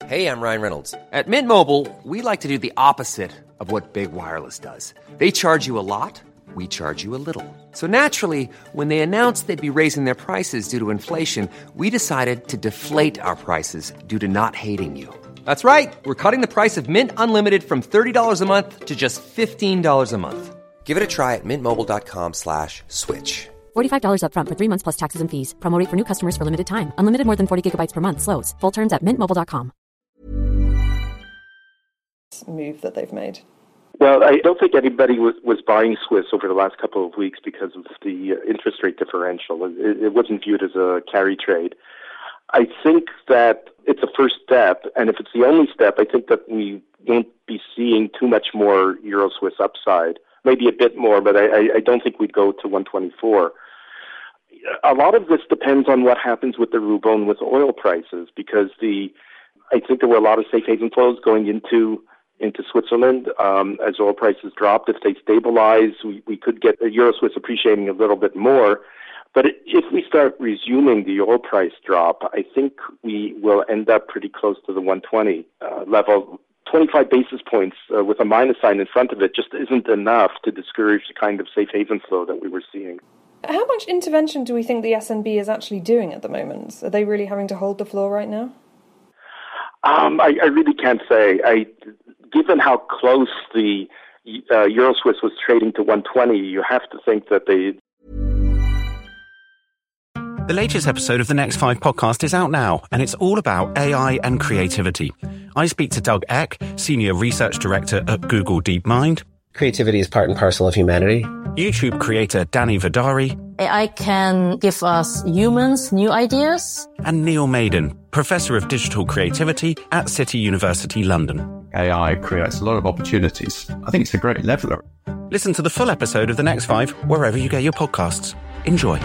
Hey, I'm Ryan Reynolds. At Mint Mobile, we like to do the opposite of what Big Wireless does. They charge you a lot, we charge you a little. So naturally, when they announced they'd be raising their prices due to inflation, we decided to deflate our prices due to not hating you. That's right. We're cutting the price of Mint Unlimited from $30 a month to just $15 a month. Give it a try at mintmobile.com/switch. $45 up front for 3 months plus taxes and fees. Promo rate for new customers for limited time. Unlimited more than 40 gigabytes per month. Slows full terms at mintmobile.com. Move that they've made. Well, I don't think anybody was buying Swiss over the last couple of weeks because of the interest rate differential. It wasn't viewed as a carry trade. I think that it's a first step, and if it's the only step, I think that we won't be seeing too much more Euro-Swiss upside. Maybe a bit more, but I don't think we'd go to 124. A lot of this depends on what happens with the ruble and with oil prices, because I think there were a lot of safe haven flows going into Switzerland as oil prices dropped. If they stabilize, we could get the Euro-Swiss appreciating a little bit more. But if we start resuming the oil price drop, I think we will end up pretty close to the 120 level. 25 basis points with a minus sign in front of it just isn't enough to discourage the kind of safe haven flow that we were seeing. How much intervention do we think the SNB is actually doing at the moment? Are they really having to hold the floor right now? I really can't say. Given how close the Euro-Swiss was trading to 120, you have to think that they... The latest episode of the Next 5 podcast is out now, and it's all about AI and creativity. I speak to Doug Eck, Senior Research Director at Google DeepMind. Creativity is part and parcel of humanity. YouTube creator Danny Vidari. AI can give us humans new ideas. And Neil Maiden, Professor of Digital Creativity at City University London. AI creates a lot of opportunities. I think it's a great leveler. Listen to the full episode of The Next 5 wherever you get your podcasts. Enjoy.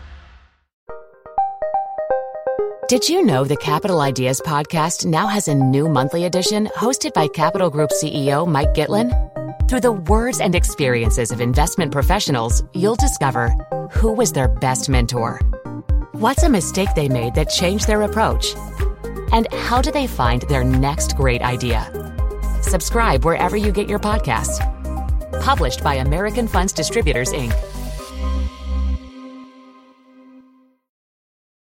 Did you know the Capital Ideas podcast now has a new monthly edition hosted by Capital Group CEO Mike Gitlin? Through the words and experiences of investment professionals, you'll discover who was their best mentor, what's a mistake they made that changed their approach, and how do they find their next great idea. Subscribe wherever you get your podcasts. Published by American Funds Distributors, Inc.